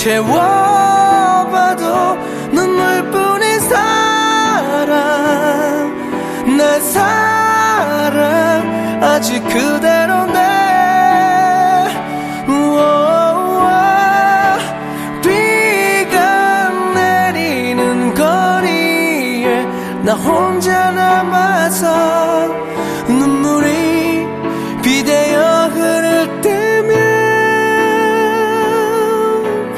채워봐도 눈물뿐인 사랑 내 사랑 아직 그대로인데 비가 내리는 거리에 나 혼자 남아서